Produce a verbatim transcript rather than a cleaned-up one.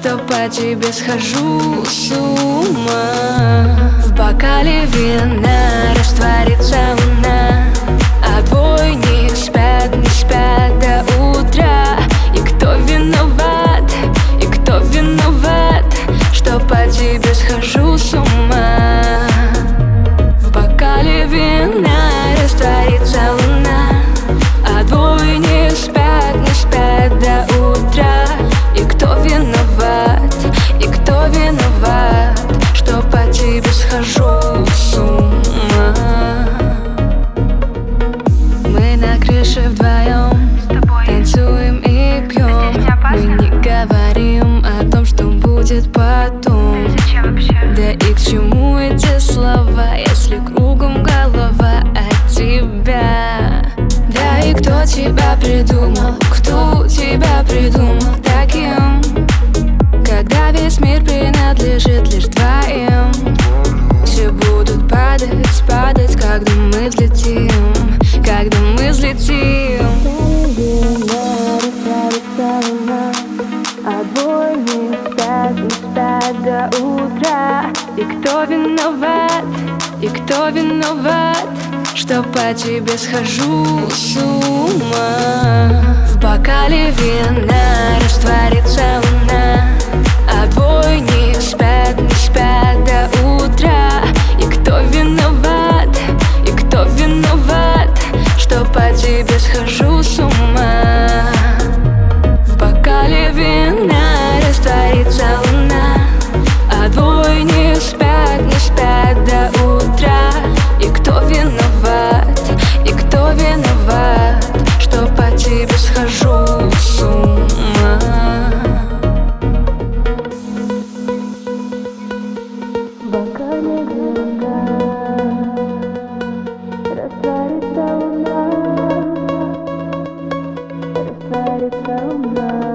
что по тебе схожу с ума. В бокале вина растворится луна, а двое не спят, не спят до утра. И кто виноват, и кто виноват, что по тебе схожу с ума. В бокале вина растворится луна, а двое не спят, не спят до утра. И кто виноват, и кто виноват, что по тебе схожу с ума. Мы на крыше вдвоем танцуем и пьем. Мы не говорим о том, что будет потом. Да и к чему эти слова, если кругом голова от тебя? Да и кто тебя придумал, кто тебя придумал таким, когда весь мир принадлежит лишь двоим? Все будут падать, падать, когда мы взлетим, когда мы взлетим. А двое не спят, не спят до утра. И кто виноват, и кто виноват, что по тебе схожу с ума. В бокале вина растворится луна, а двое не спят, не спят до утра. И кто виноват, и кто виноват, что по тебе схожу с ума. В бокале вина растворится луна, а двое не спят, не спят до утра. И кто виноват, и кто виноват, что по тебе схожу с ума. В бокале вина растворится луна, растворится луна.